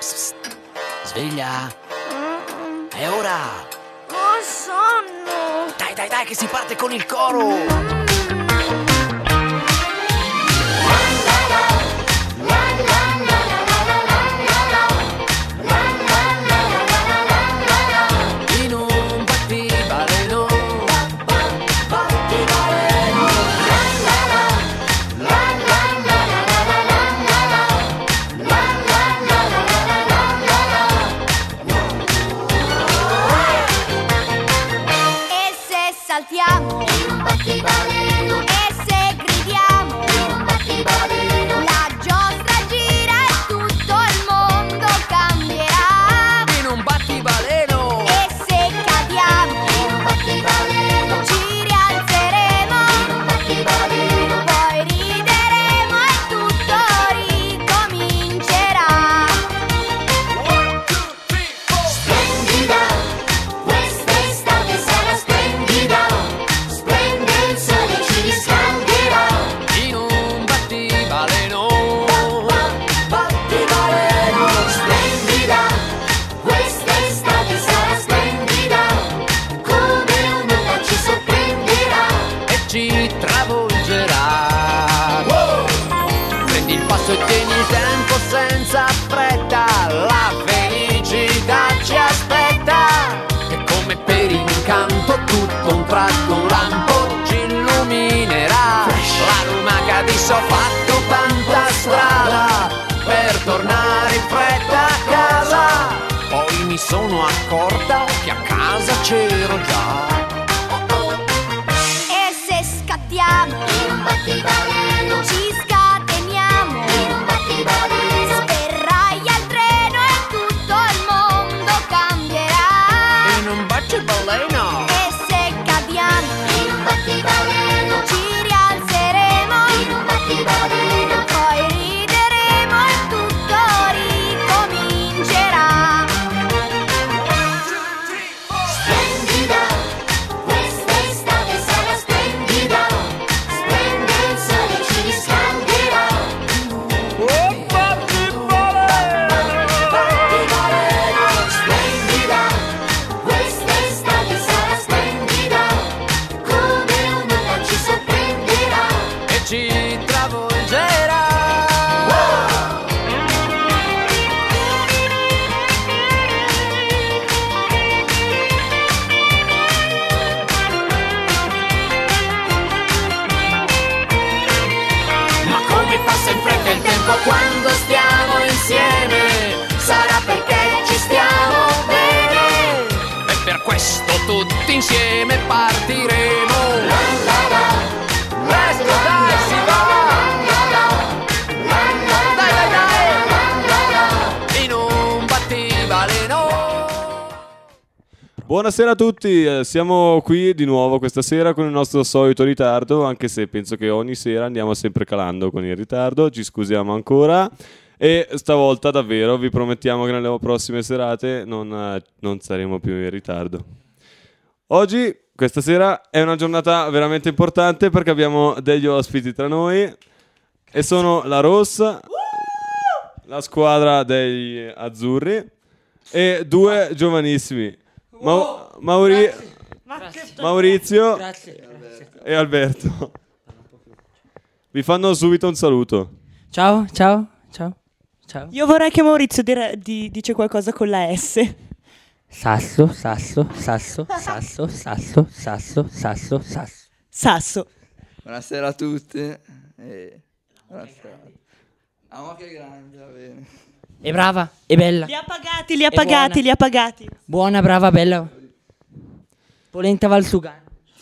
Psst. Sveglia. È ora. Ho sonno. Dai, che si parte con il coro. Saltiamo in un battibaleno e se gridiamo in un battibaleno la giostra gira e tutto il mondo cambierà In un battibaleno. e se cadiamo in un battibaleno ci rialzeremo in un battibaleno poi rideremo e tutto ricomincerà. Splendida, quest'estate sarà splendida. Splende il sole ci riscalderà. In un battibaleno. Battibaleno. Splendida, quest'estate sarà splendida. Come un'onda ci sorprenderà. E ci travolgerà. Prendi il passo e tieni il tempo senza fretta. La felicità ci aspetta. E come per incanto tutto un tratto un lampo ci illuminerà. La lumaca disse ho fatto tanta strada per tornare in fretta a casa. Poi mi sono accorta che a casa c'ero già. E se scattiamo in un battibaleno ci scateniamo in un battibaleno sferraglia il treno e tutto il mondo cambierà. In un battibaleno. E se cadiamo in un battibaleno ci rialzeremo in un battibaleno poi rideremo e tutto ricomincerà. Splendida, quest'estate sarà splendida. Splende il sole ci riscalderà. Battibaleno. Splendida, quest'estate sarà splendida. Come un'onda ci sorprenderà. E ci travolgerà. Ma come passa in fretta il tempo quando stiamo insieme? Sarà perché ci stiamo bene. E per questo tutti insieme partiremo. Presto dai, si va. Dai. In un battibaleno. Buonasera a tutti, siamo qui di nuovo questa sera con il nostro solito ritardo, anche se penso che ogni sera andiamo sempre calando con il ritardo, ci scusiamo ancora e stavolta davvero vi promettiamo che nelle prossime serate non saremo più in ritardo. Oggi, questa sera, è una giornata veramente importante perché abbiamo degli ospiti tra noi e sono la Rossa, la squadra degli azzurri e due giovanissimi. Maurizio e Alberto vi fanno subito un saluto. Ciao. Io vorrei che Maurizio dice qualcosa con la S. Sasso. Sasso. Buonasera a tutti. Buonasera. Ma che grande, va bene. È brava, è bella. Li ha pagati, buona. li ha pagati. Buona, brava, bella. Polenta Valsugana.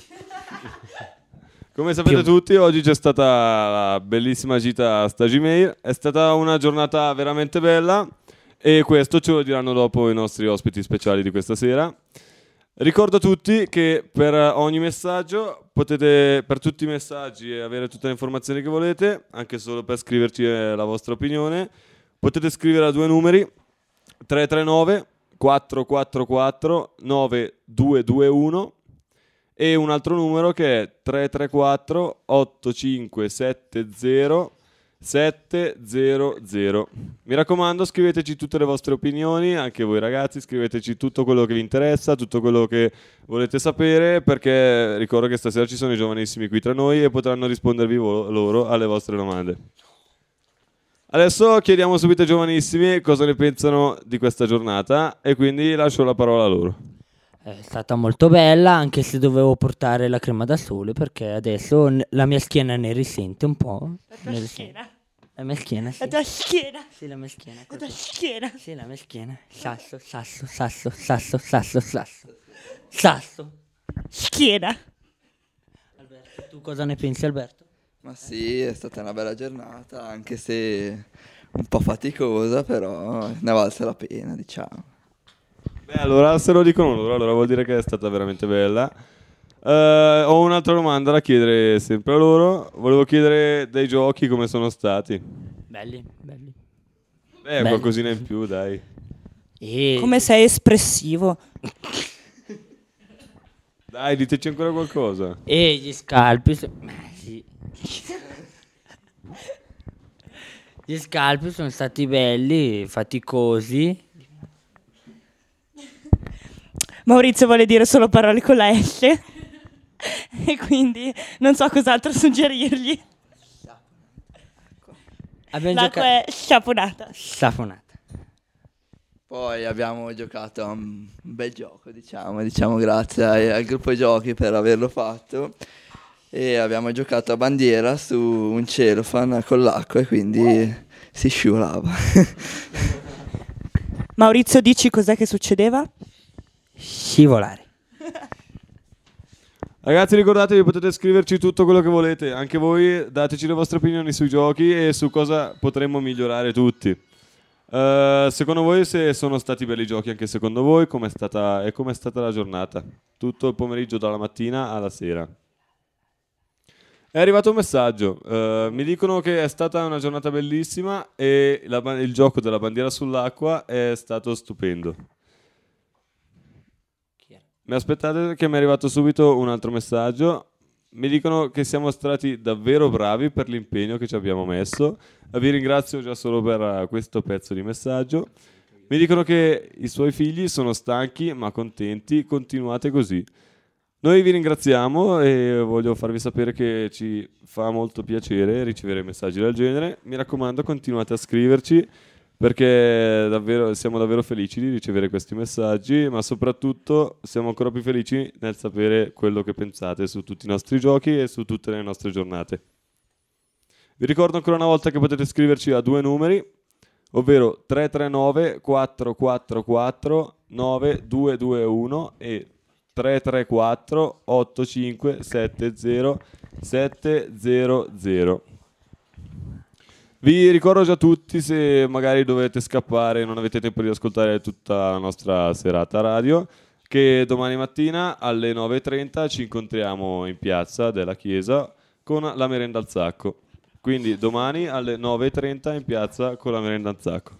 Come sapete tutti, oggi c'è stata la bellissima gita a Stagimare. È stata una giornata veramente bella e questo ce lo diranno dopo i nostri ospiti speciali di questa sera. Ricordo a tutti che per ogni messaggio potete, per tutti i messaggi e avere tutte le informazioni che volete, anche solo per scriverci la vostra opinione, potete scrivere a due numeri 339 444 9221 e un altro numero che è 334 8570 700. Mi raccomando, scriveteci tutte le vostre opinioni, anche voi ragazzi, scriveteci tutto quello che vi interessa, tutto quello che volete sapere, perché ricordo che stasera ci sono i giovanissimi qui tra noi e potranno rispondervi loro alle vostre domande. Adesso chiediamo subito ai giovanissimi cosa ne pensano di questa giornata e quindi lascio la parola a loro. È stata molto bella, anche se dovevo portare la crema da sole, perché adesso la mia schiena ne risente un po'. La tua schiena. La mia schiena, sì. La tua schiena. Sì, la mia schiena. La tua schiena. Sì, la mia schiena. Sasso, sasso, sasso, sasso, sasso, sasso. Sasso. Schiena. Alberto, tu cosa ne pensi, Alberto? Ma sì, è stata una bella giornata, anche se un po' faticosa, però ne ha valsa la pena, diciamo. Beh, allora se lo dicono loro, allora vuol dire che è stata veramente bella. Ho un'altra domanda da chiedere sempre a loro. Volevo chiedere dei giochi come sono stati. Belli, belli. Beh, qualcosina in più, dai. E Come sei espressivo. Dai, diteci ancora qualcosa. E gli scalpi. Sì. Gli scalpi sono stati belli, faticosi. Maurizio vuole dire solo parole con la S. E quindi non so cos'altro suggerirgli. Abbiamo L'acqua è sciaponata. safonata. Poi abbiamo giocato a un bel gioco, diciamo grazie al gruppo giochi per averlo fatto. E abbiamo giocato a bandiera su un celofan con l'acqua e quindi si scivolava. Maurizio, dici cos'è che succedeva? Scivolare. Ragazzi, ricordatevi, potete scriverci tutto quello che volete. Anche voi dateci le vostre opinioni sui giochi e su cosa potremmo migliorare tutti. Secondo voi, se sono stati belli giochi anche secondo voi, com'è stata la giornata? Tutto il pomeriggio dalla mattina alla sera. È arrivato un messaggio, mi dicono che è stata una giornata bellissima e il gioco della bandiera sull'acqua è stato stupendo. Mi aspettate che mi è arrivato subito un altro messaggio. Mi dicono che siamo stati davvero bravi per l'impegno che ci abbiamo messo. Vi ringrazio già solo per questo pezzo di messaggio. Mi dicono che i suoi figli sono stanchi ma contenti. Continuate così. Noi vi ringraziamo e voglio farvi sapere che ci fa molto piacere ricevere messaggi del genere. Mi raccomando, continuate a scriverci, perché siamo davvero felici di ricevere questi messaggi, ma soprattutto siamo ancora più felici nel sapere quello che pensate su tutti i nostri giochi e su tutte le nostre giornate. Vi ricordo ancora una volta che potete scriverci a 2 numeri, ovvero 339 444 9221 e 334 8570 700. Vi ricordo già tutti, se magari dovete scappare e non avete tempo di ascoltare tutta la nostra serata radio, che domani mattina alle 9:30 ci incontriamo in piazza della chiesa con la merenda al sacco. Quindi domani alle 9:30 in piazza con la merenda al sacco.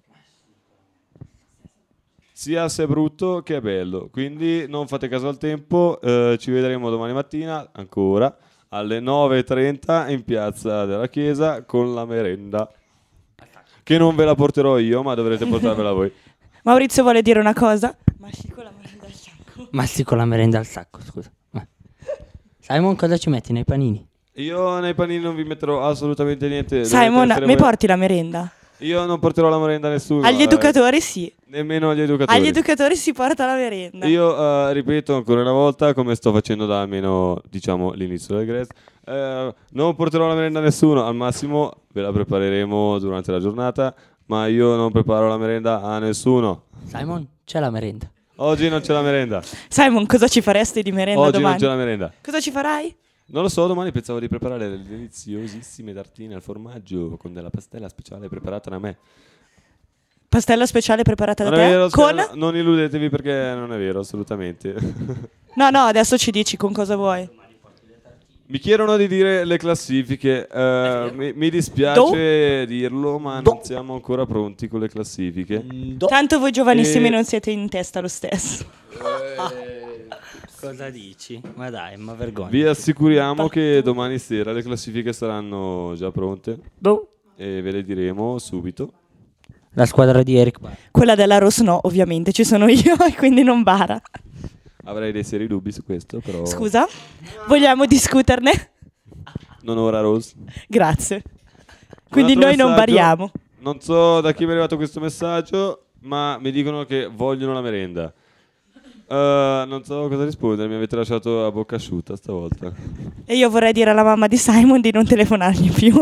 Sia se è brutto che è bello, quindi non fate caso al tempo, ci vedremo domani mattina ancora alle 9:30 in piazza della chiesa con la merenda, che non ve la porterò io, ma dovrete portarvela voi. Maurizio vuole dire una cosa. Mastico la merenda al sacco. Mastico la merenda al sacco, scusa. Simon, cosa ci metti nei panini? Io nei panini non vi metterò assolutamente niente. Simon, dovete essere mi voi. porti la merenda? Io non porterò la merenda a nessuno. Agli educatori sì. Nemmeno agli educatori. Agli educatori si porta la merenda. Io ripeto ancora una volta, come sto facendo da almeno, diciamo, l'inizio del Grace, non porterò la merenda a nessuno, al massimo ve la prepareremo durante la giornata, ma io non preparo la merenda a nessuno. Simon, c'è la merenda. Oggi non c'è la merenda. Simon, cosa ci faresti di merenda Oggi domani? non c'è la merenda. Cosa ci farai? Non lo so, domani pensavo di preparare delle deliziosissime tartine al formaggio con della pastella speciale preparata da me. Pastella speciale preparata da Non è te? vero, Con? non illudetevi, perché non è vero assolutamente. No, adesso ci dici con cosa vuoi. Mi chiedono di dire le classifiche, mi dispiace dirlo, ma non siamo ancora pronti con le classifiche. Tanto voi giovanissimi E- non siete in testa lo stesso. Cosa dici? Ma dai, ma vergogna. Vi assicuriamo che domani sera le classifiche saranno già pronte e ve le diremo subito. La squadra di Eric Bara. Quella della Rose no, ovviamente, ci sono io e quindi non Bara. Avrei dei seri dubbi su questo, però... Scusa, vogliamo discuterne? Non ora, Rose. Grazie. Quindi Un altro noi non messaggio. variamo. Non so da chi mi è arrivato questo messaggio, ma mi dicono che vogliono la merenda. Non so cosa rispondere, mi avete lasciato a bocca asciutta stavolta. E io vorrei dire alla mamma di Simon di non telefonargli più.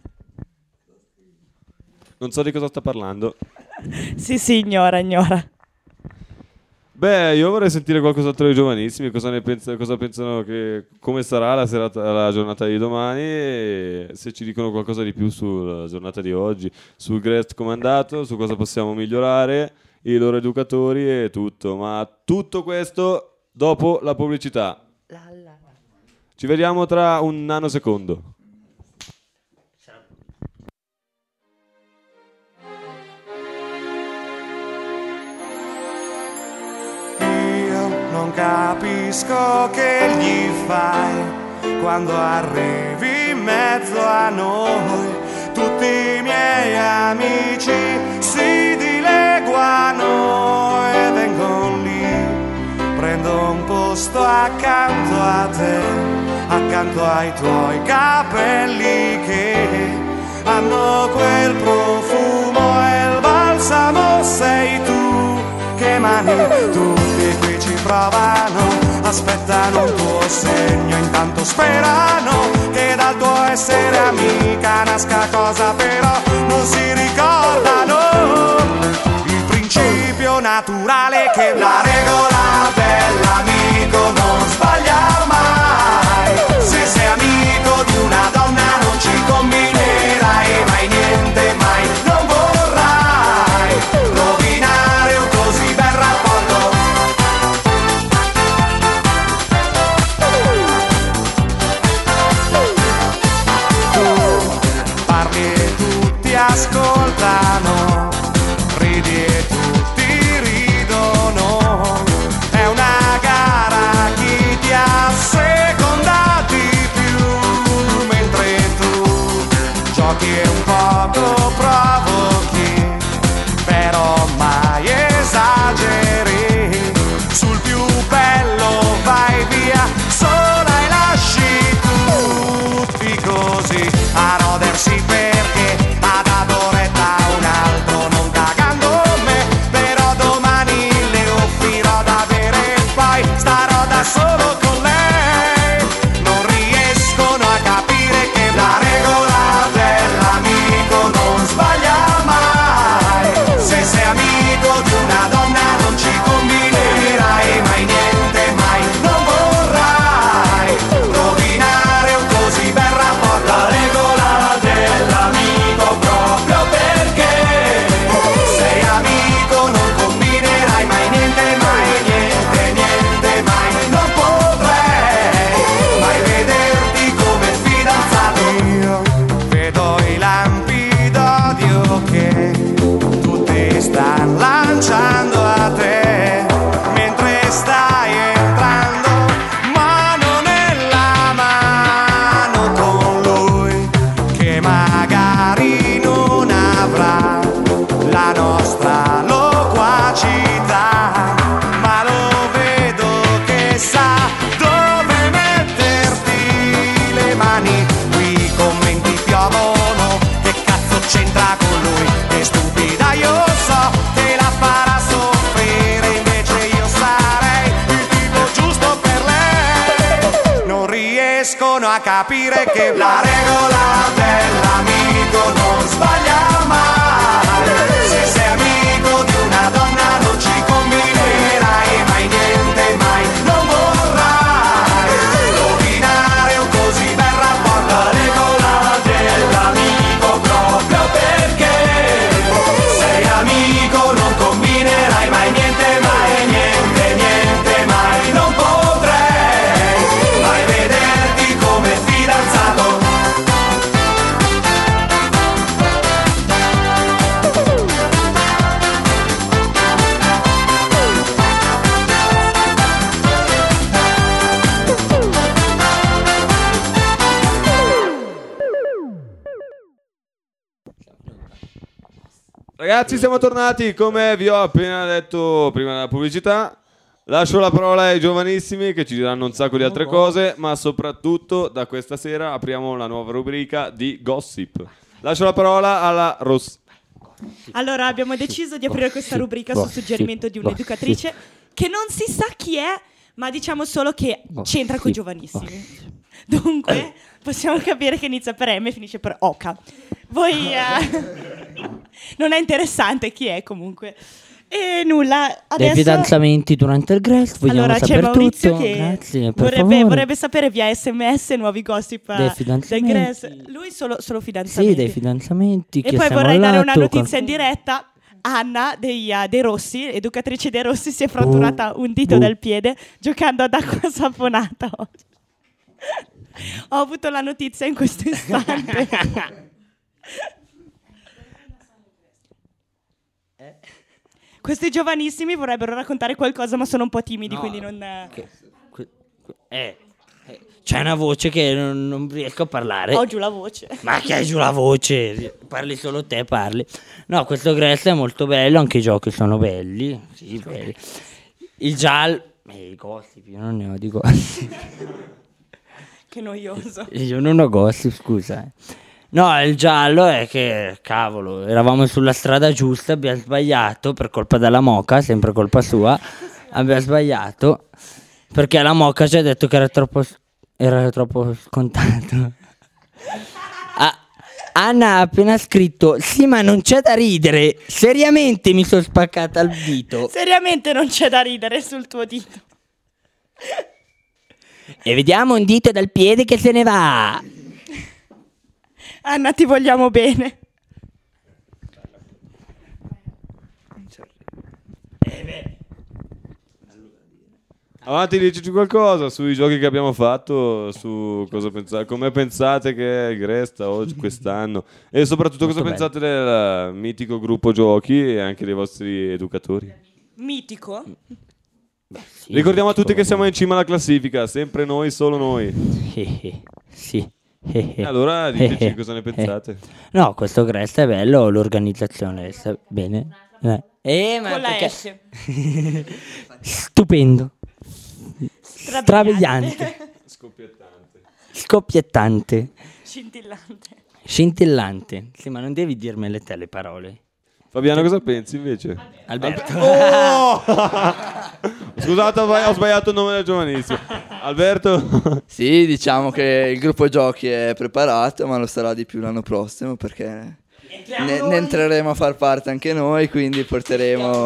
Non so di cosa sta parlando. Sì, ignora. Beh, io vorrei sentire qualcos'altro dei giovanissimi, cosa pensano che come sarà la giornata di domani, e se ci dicono qualcosa di più sulla giornata di oggi, sul Great comandato, su cosa possiamo migliorare, i loro educatori e tutto. Ma tutto questo dopo la pubblicità. Ci vediamo tra un nanosecondo. Non capisco che gli fai quando arrivi in mezzo a noi. Tutti i miei amici si dileguano e vengono lì. Prendo un posto accanto a te, accanto ai tuoi capelli che hanno quel profumo e il balsamo sei tu. Che mani tutti qui ci provano, aspettano un tuo segno, intanto sperano che dal tuo essere amica nasca cosa, però non si ricordano il principio naturale, che la regola dell'amico non sbaglia mai. Se sei amico di una donna non ci combinerai mai niente, mai non vorrai rovinare un così bel rapporto. Tu parli e tutti ascoltano, ridi e tutti ridono. È una gara, chi ti asseconda di più, mentre tu giochi e un poco provochi, però mai esageri. Sul più bello vai via sola e lasci tutti così a rodersi, perché ha dato retta a un altro non cagando me. Però domani le offrirò da bere e poi starò da solo con lei. Non riescono a capire che la regola dell'amico non sbaglia mai. Se sei amico di una donna non ci combinerai mai niente, mai non vorrai rovinare un così bel rapporto. La regola dell'amico proprio perché sei amico non combinerai mai niente, mai non potrei mai vederti come fidanzato. Io vedo i lampi d'odio che tutti stanno lanciando a te, mentre stai entrando mano nella mano con lui, che magari non avrà la nostra loquacità, ma lo vedo che sa dove metterti le mani. Qui i commenti piovono, che cazzo c'entra con lui, che stupida, io so che la farà soffrire, invece io sarei il tipo giusto per lei. Non riescono a capire che la regola dell'amico non sbaglia mai. Se sei amico di una donna non ci combinerai mai niente, mai non vorrai rovinare un così bel rapporto. La regola dell'amico proprio perché sei amico non combinerai mai niente, mai non potrei mai vederti come fidanzato. Ragazzi, siamo tornati, come vi ho appena detto prima della pubblicità. Lascio la parola ai giovanissimi che ci diranno un sacco di altre cose, ma soprattutto da questa sera apriamo la nuova rubrica di gossip. Lascio la parola alla Ross. Allora, abbiamo deciso di aprire questa rubrica su suggerimento di un'educatrice che non si sa chi è, ma diciamo solo che c'entra con i giovanissimi. Dunque, possiamo capire che inizia per M e finisce per Oca. Voi non è interessante chi è comunque. E nulla, Dei adesso fidanzamenti durante il Grest, vogliamo allora c'è sapere Maurizio tutto. che Grazie, per favore. vorrebbe sapere via SMS nuovi gossip Dei del fidanzamenti. Grest. Lui solo fidanzamenti. Sì, dei fidanzamenti. E che poi siamo vorrei dare una all'atto, notizia in diretta. Anna dei Rossi, educatrice dei Rossi, si è fratturata un dito del piede giocando ad acqua saponata oggi. Ho avuto la notizia in questo istante. Questi giovanissimi vorrebbero raccontare qualcosa, ma sono un po' timidi, quindi non... C'è una voce che non riesco a parlare. Ho giù la voce. Ma che hai giù la voce? Parli solo te, parli. No, questo Grest è molto bello, anche i giochi sono belli. Sì, belli. Il giallo... i gossip, io non ne ho di gossip. Che noioso. Io non ho gossip, scusa. No, il giallo è che, cavolo, eravamo sulla strada giusta, abbiamo sbagliato per colpa della Moca, sempre colpa sua. Abbiamo sbagliato perché la Moca ci ha detto che era troppo scontato. Anna ha appena scritto: sì, ma non c'è da ridere. Seriamente mi sono spaccata il dito. Seriamente non c'è da ridere sul tuo dito. E vediamo un dito dal piede che se ne va. Anna, ti vogliamo bene. Avanti, dicici qualcosa sui giochi che abbiamo fatto, su cosa pensate, come pensate che è il Grest oggi, quest'anno, e soprattutto cosa pensate del mitico gruppo giochi e anche dei vostri educatori. Mitico? Sì, Ricordiamo a tutti che siamo in cima alla classifica, sempre noi, solo noi. Sì. Allora diteci cosa ne pensate. No, questo Grest è bello, l'organizzazione sta bene. Ma Con la perché- S. Stupendo. Strabiliante. Scoppiettante. Scintillante. Sì, ma non devi dirmele te le parole. Fabiano, cosa pensi invece? Alberto. Scusate, ho sbagliato il nome del giovanissimo. Alberto? Sì, diciamo che il gruppo giochi è preparato, ma lo sarà di più l'anno prossimo perché ne entreremo a far parte anche noi, quindi porteremo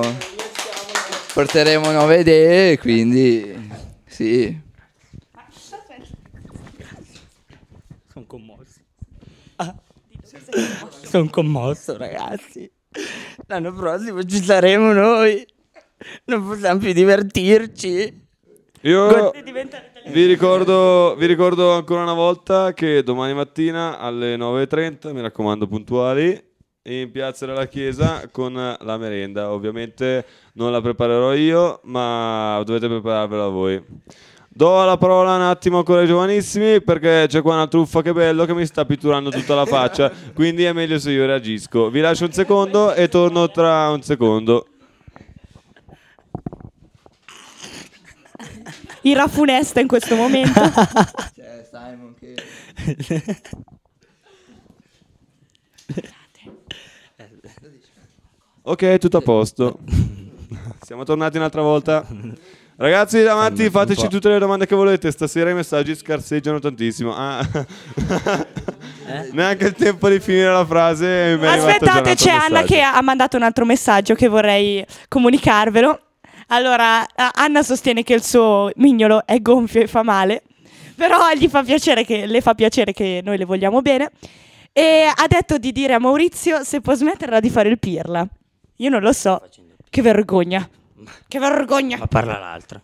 nuove idee, quindi sì. Sono commosso. Sono commosso, ragazzi. L'anno prossimo ci saremo noi. Non possiamo più divertirci. Io vi ricordo ancora una volta che domani mattina alle 9:30, mi raccomando puntuali, in Piazza della Chiesa con la merenda. Ovviamente non la preparerò io, ma dovete prepararvela voi. Do la parola un attimo ancora ai giovanissimi perché c'è qua una truffa che bello che mi sta pitturando tutta la faccia, quindi è meglio se io reagisco. Vi lascio un secondo e torno tra un secondo. Ira funesta in questo momento. C'è Simon che... Ok, tutto a posto. Siamo tornati un'altra volta. Ragazzi, davanti, fateci tutte le domande che volete. Stasera i messaggi scarseggiano tantissimo. Neanche il tempo di finire la frase. Aspettate, c'è Anna che ha mandato un altro messaggio che vorrei comunicarvelo. Allora, Anna sostiene che il suo mignolo è gonfio e fa male, però le fa piacere che noi le vogliamo bene, e ha detto di dire a Maurizio se può smetterla di fare il pirla. Io non lo so. Che vergogna. Che vergogna. Ma parla l'altra.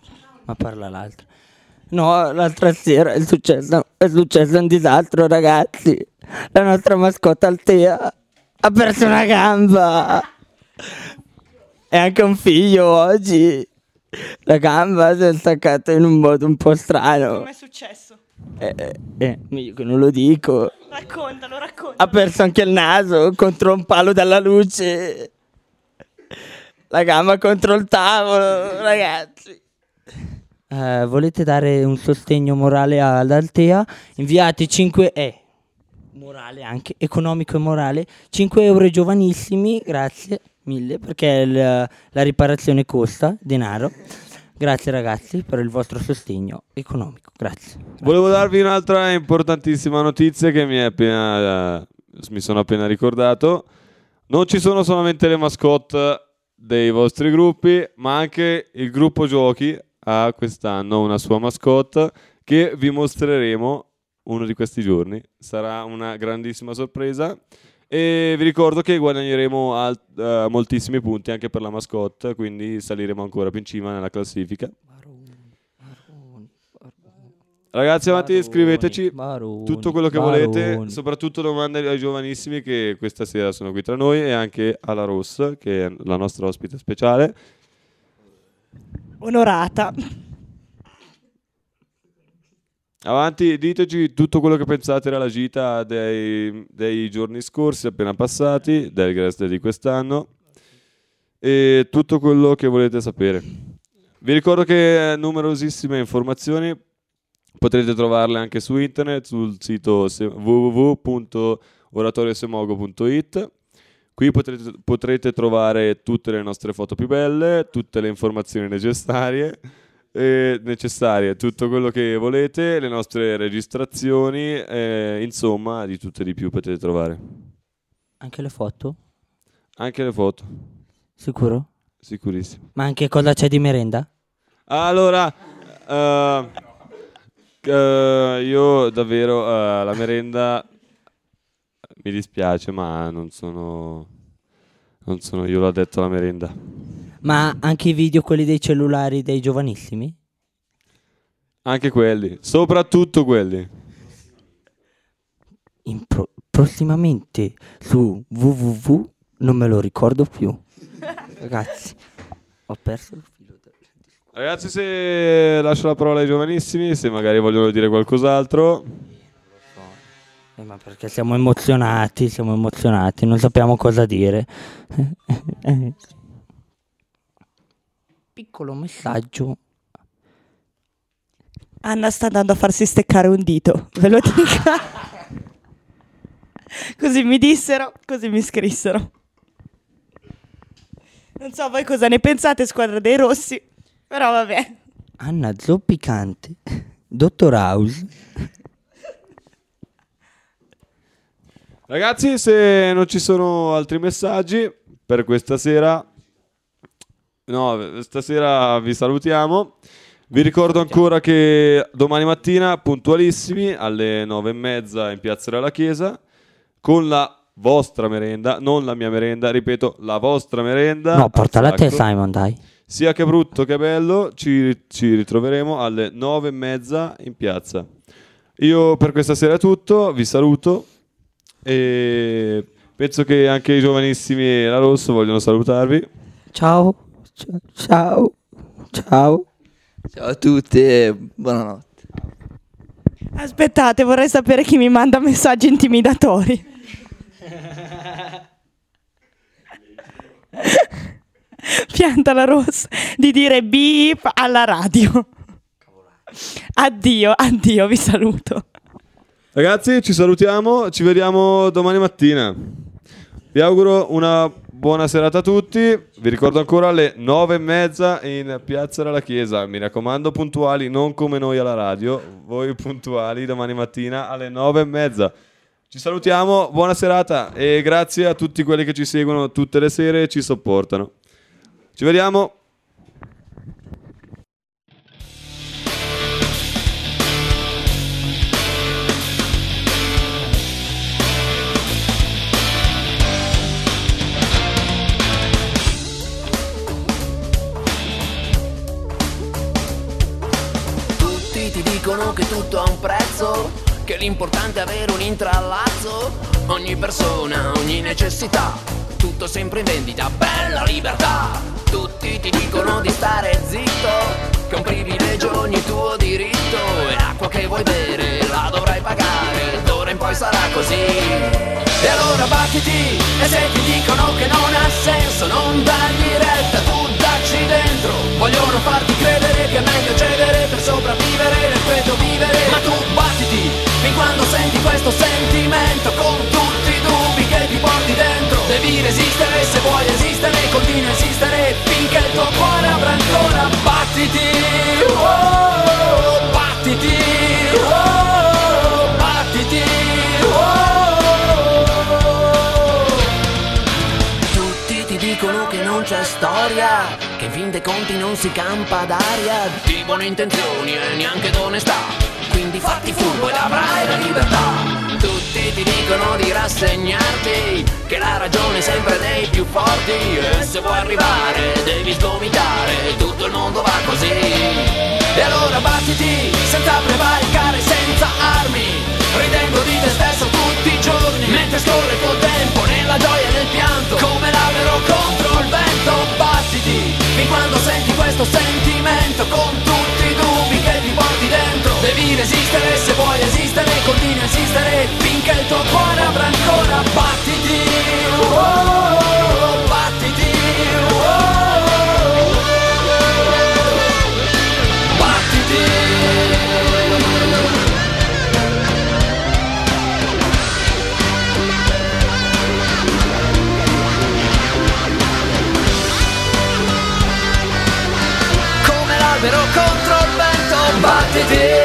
No, l'altra sera è successo un disastro, ragazzi. La nostra mascotta Altea ha perso una gamba. E anche un figlio oggi. La gamba si è staccata in un modo un po' strano. Come è successo? Io che non lo dico. Raccontalo. Ha perso anche il naso contro un palo dalla luce. La gamba contro il tavolo, ragazzi. Volete dare un sostegno morale ad Altea? Inviate 5 morale anche, economico e morale, 5 euro ai giovanissimi, grazie mille, perché la riparazione costa denaro. Grazie ragazzi per il vostro sostegno economico, grazie. Volevo darvi un'altra importantissima notizia che mi sono appena ricordato. Non ci sono solamente le mascotte dei vostri gruppi, ma anche il gruppo giochi ha quest'anno una sua mascotte che vi mostreremo uno di questi giorni. Sarà una grandissima sorpresa e vi ricordo che guadagneremo moltissimi punti anche per la mascotte, quindi saliremo ancora più in cima nella classifica. Ragazzi, avanti, scriveteci tutto quello che volete, soprattutto domande ai giovanissimi che questa sera sono qui tra noi, e anche alla Ross, che è la nostra ospite speciale. Onorata. Avanti, diteci tutto quello che pensate della gita dei giorni scorsi appena passati, del Grest di quest'anno, e tutto quello che volete sapere. Vi ricordo che numerosissime informazioni potrete trovarle anche su internet, sul sito www.oratoriosemogo.it. Qui potrete trovare tutte le nostre foto più belle, tutte le informazioni necessarie, tutto quello che volete, le nostre registrazioni, insomma, di tutto e di più potete trovare. Anche le foto? Anche le foto. Sicuro? Sicurissimo. Ma anche cosa c'è di merenda? Allora, io davvero la merenda mi dispiace, ma non sono io l'ho detto la merenda. Ma anche i video, quelli dei cellulari dei giovanissimi? Anche quelli, soprattutto quelli. Prossimamente su www, non me lo ricordo più. Ragazzi, ho perso il filo. Ragazzi, se lascio la parola ai giovanissimi, se magari vogliono dire qualcos'altro. Ma perché siamo emozionati, non sappiamo cosa dire. Piccolo messaggio. Anna sta andando a farsi steccare un dito, ve lo dico. Così mi dissero, così mi scrissero. Non so voi cosa ne pensate, squadra dei rossi, però vabbè. Anna zoppicante, Dottor House. Ragazzi, se non ci sono altri messaggi per questa sera, no, stasera vi salutiamo. Vi ricordo ancora che domani mattina, puntualissimi, alle 9:30 in Piazza della Chiesa, con la vostra merenda, non la mia merenda, ripeto, la vostra merenda. No, portala a te, Simon, dai. Sia che brutto che bello, ci ritroveremo alle 9:30 in piazza. Io per questa sera è tutto, vi saluto e penso che anche i giovanissimi e la Rosso vogliono salutarvi. Ciao. Ciao a tutti e buonanotte. Aspettate, vorrei sapere chi mi manda messaggi intimidatori. Pianta la Rossa di dire beep alla radio. Addio, vi saluto. Ragazzi, ci salutiamo, ci vediamo domani mattina. Vi auguro una buona serata a tutti. Vi ricordo ancora alle 9:30 in Piazza della Chiesa. Mi raccomando, puntuali, non come noi alla radio. Voi puntuali domani mattina alle 9:30. Ci salutiamo, buona serata e grazie a tutti quelli che ci seguono tutte le sere e ci sopportano. Ci vediamo. Tutti ti dicono che tutto ha un prezzo, che l'importante è avere un intrallazzo. Ogni persona, ogni necessità, tutto sempre in vendita, bella libertà. Tutti ti dicono di stare zitto, che è un privilegio ogni tuo diritto. E l'acqua che vuoi bere la dovrai pagare, d'ora in poi sarà così. E allora battiti, e se ti dicono che non ha senso non dargli retta, tu dacci dentro. Vogliono farti credere che è meglio cedere per sopravvivere, ripeto vivere. Ma tu battiti, fin quando senti questo sentimento, con tutti i dubbi che ti porti dentro. Devi resistere, se vuoi esistere, continua a insistere finché il tuo cuore avrà ancora. Battiti, oh, battiti, oh, battiti, oh. Tutti ti dicono che non c'è storia, che in fin dei conti non si campa d'aria, di buone intenzioni e neanche d'onestà, quindi fatti furbo ed avrai la libertà. Tutti ti dicono di rassegnarti, che la ragione è sempre dei più forti, e se vuoi arrivare devi sgomitare, tutto il mondo va così. E allora battiti, senza prevaricare, senza armi, ridendo di te stesso tutti i giorni, mentre scorre il tuo tempo nella gioia e nel pianto, come l'albero contro il vento. Battiti, fin quando senti questo sentimento, con tutti i dubbi che ti porti dentro. Devi resistere, se vuoi esistere, continua a insistere finché il tuo cuore avrà ancora. Battiti, oh, battiti, oh, battiti. Come l'albero contro il vento, battiti.